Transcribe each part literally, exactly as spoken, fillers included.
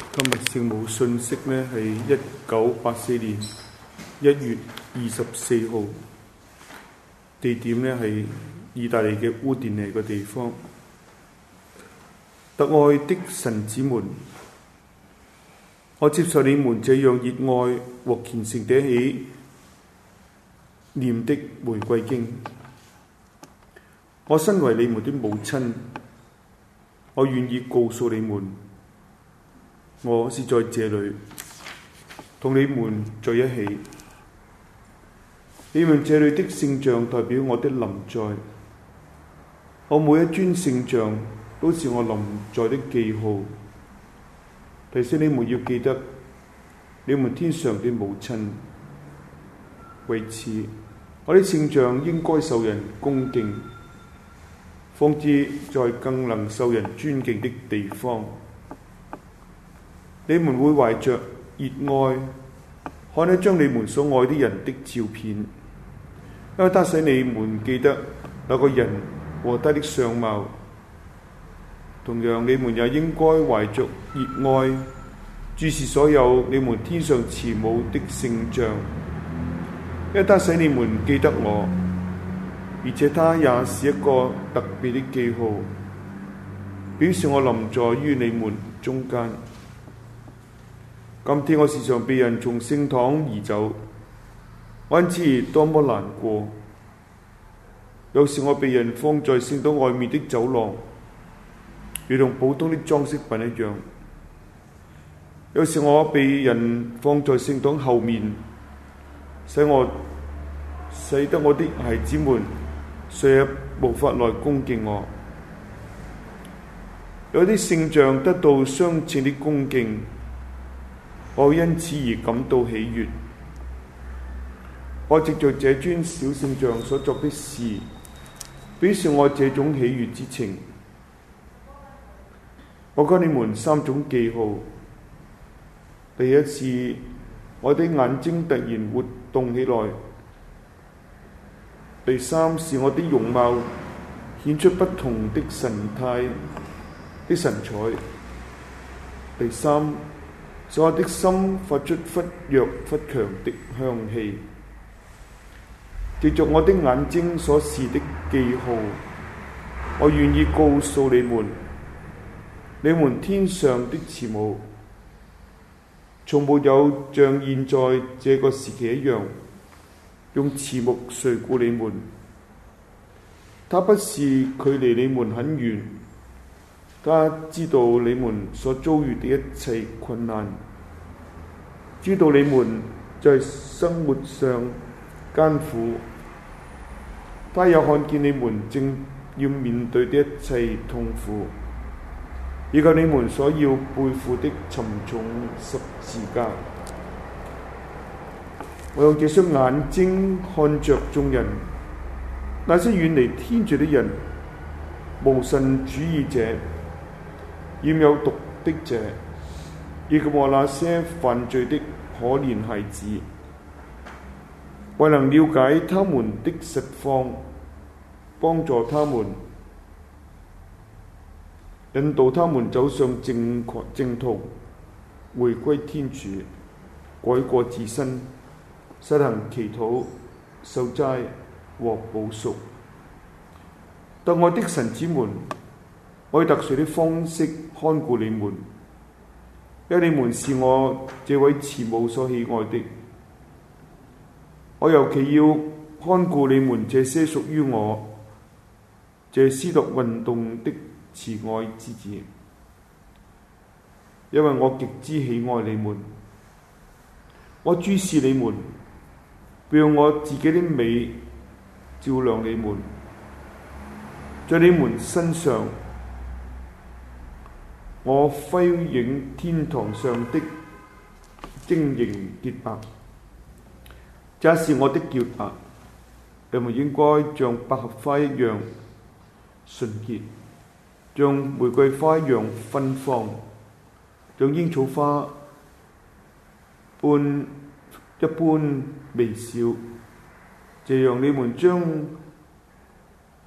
今日聖母信息呢係一九八四年一月二十四號，地點呢係意大利嘅烏甸尼個地方。特愛的神子們，我接受你們這樣熱愛和虔誠地起念的玫瑰經。我身為你們的母親，我願意告訴你們，我是在這裏同你們在一起。你們這裏的聖像代表我的臨在，我每一尊聖像都是我臨在的記號，提醒你們要記得你們天上的母親。為此，我的聖像應該受人恭敬，放置在更能受人尊敬的地方。你們會懷着熱愛看一張你們所愛的人的照片，因為它使你們記得那個人和他的相貌。同樣，你們也應該懷着熱愛注視所有你們天上慈母的聖像，因為它使你們記得我，而且它也是一個特別的記號，表示我臨在於你們中間。今天我時常被人從聖堂移走，我因此多麼難過。有時我被人放在聖堂外面的走廊，如同普通的裝飾品一樣；有時我被人放在聖堂後面，使我使得我的孩子們誰也無法來恭敬我。有啲聖像得到相稱的恭敬，我因此而感到喜悅。我藉着這尊小聖像所作的事，表示我這種喜悅之情。我給你們三種記號：第一是我的眼睛突然活動起來；第三是我的容貌顯出不同的神態的神采；第三是我的心發出忽弱忽強的香氣。藉着我的眼睛所示的記號，我願意告訴你們，你們天上的慈母從沒有像現在這個時期一樣用慈目垂顧你們。他不是距離你們很遠，他知道你們所遭遇的一切困難，知道你們在生活上艱苦，他也看見你們正要面對的一切痛苦，以及你們所要背負的沉重十字架。我用這雙眼睛看着眾人，那些遠離天主的人、無神主義者、染有毒的者，以及我那些犯罪的可憐孩子，為能了解他們的實況，幫助他們，引導他們走上正正途，回歸天主，改過自新，實行祈禱、守齋和補贖。特愛的神子們，我以特殊的方式看顧你們，因為你們是我這位慈母所喜愛的。我尤其要看顧你們這些屬於我這司鐸運動的慈愛之子，因為我極之喜愛你們。我注視你們，讓我自己的美照亮你們，在你們身上，我輝映天堂上的晶瑩潔白。這是我的潔白，你們應該像百合花一樣純潔，像玫瑰花一樣芬芳，像櫻草花般一般微笑。這樣你們將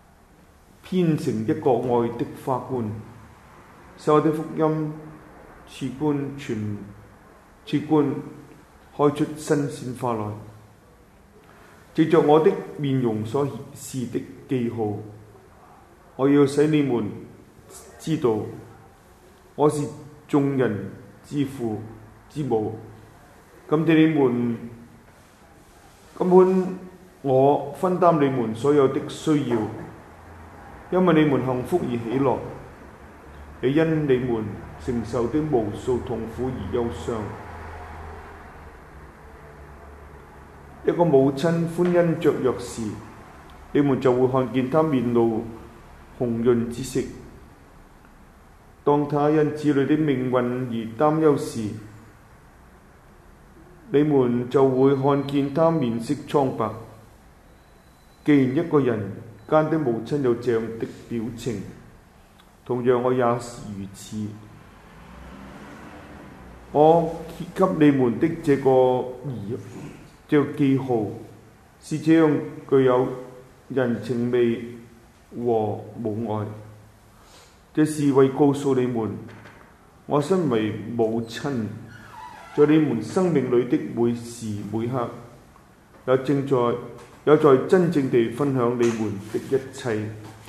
編成一個愛的花冠，使我的福音賜官全賜官開出新鮮花來，藉着我的面容所顯示的記號，我要使你們知道我是眾人之父之母。今天你們根本我分擔你們所有的需要，因為你們幸福而喜樂，也因你們承受的無數痛苦而憂傷。一個母親歡欣雀躍時，你們就會看見她面露紅潤之色；當她因子女的命運而擔憂時，你們就會看見她面色蒼白。既然一個人間的母親有這樣的表情，同樣我也是如此。我給你們的這個兒這個記號是這樣具有人情味和母愛，這是為告訴你們，我身為母親，在你們生命裏的每時每刻，也正在也在真正地分享你們的一切。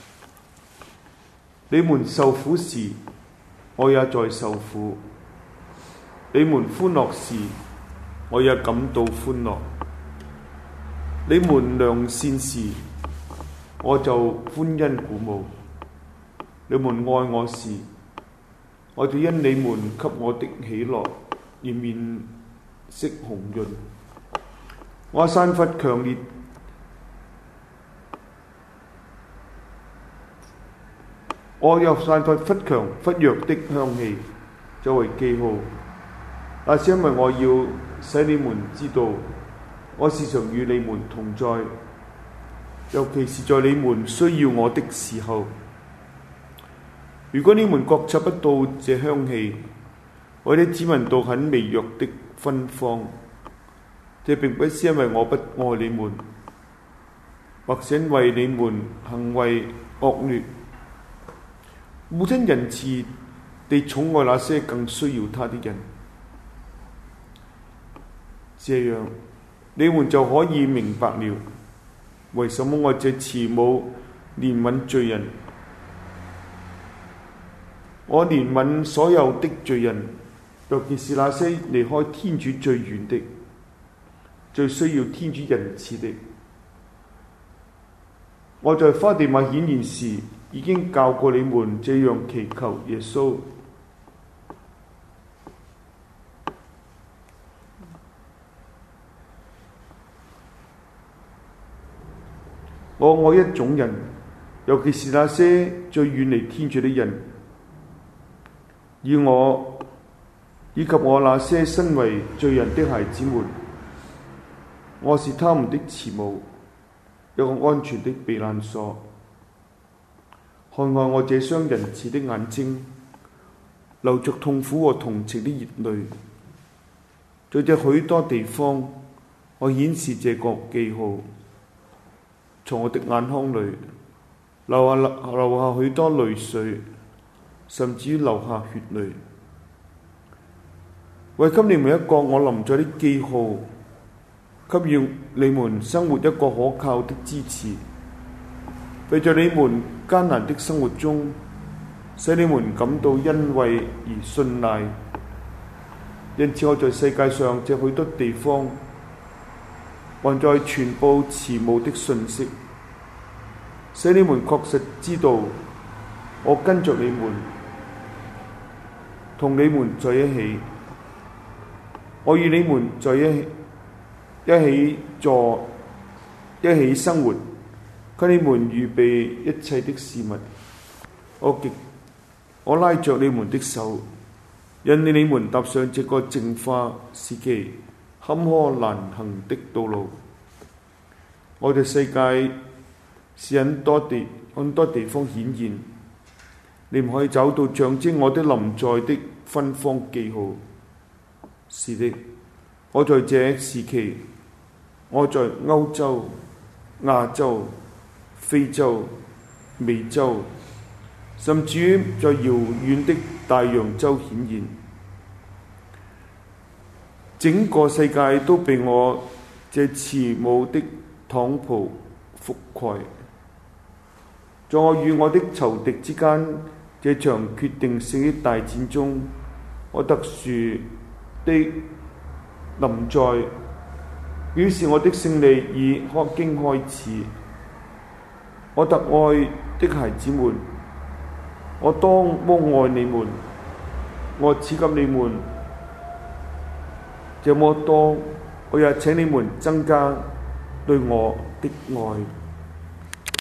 你們受苦時，我也在受苦；你們歡樂時，我也感到歡樂；你們良善時，我就歡欣鼓舞；你們愛我時，我就因你們給我的喜樂而面色紅潤。我散發強烈我又散發忽強忽弱的香氣，作為記號。那是因為我要使你們知道，我時常與你們同在，尤其是在你們需要我的時候。如果你們覺察不到這香氣，或者只聞到很微弱的芬芳，這並不是因為我不愛你們，或是因為你們行為惡劣。母親仁慈地寵愛那些更需要她的人，這樣你們就可以明白了，為什麼我這慈母憐憫罪人。我憐憫所有的罪人，尤其是那些離開天主最遠的，最需要天主仁慈的。我在花地瑪顯現時已經教過你們這樣祈求耶穌。我愛一種人，尤其是那些最遠離天主的人，以我以及我那些身為罪人的孩子們，我是他們的慈母，一個安全的避難所。看看我這雙仁慈的眼睛，流着痛苦和同情的熱淚，在這許多地方，我顯示這個記號，從我的眼眶裏流下流下許多淚水，甚至於流下血淚，為給你們一個我臨在的記號，給予你們生活一個可靠的支持，為在你們艱難的生活中，使你們感到欣慰而信賴。因此我在世界上這許多地方，還在傳播慈母的訊息，使你們確實知道我跟着你們，同你們在一起，我與你們在一一起坐，一起生活，給你們預備一切的事物。我極我拉着你們的手，引領你們踏上這個淨化時期坎坷難行的道路。我的世界是很多地很多地方顯現，你們可以找到象徵我的臨在的芬芳記號。是的，我在這時期，我在歐洲、亞洲、非洲、美洲，甚至於在遙遠的大洋洲顯現。 整個世界都被我這慈母的襠袍覆蓋。在我與我的仇敵之間這場決定性的大戰中，我特殊的臨在，表示我的勝利已經開始。我特愛的孩子們，我多麼愛你們，我賜給你們這麼多，我也請你們增加對我的愛。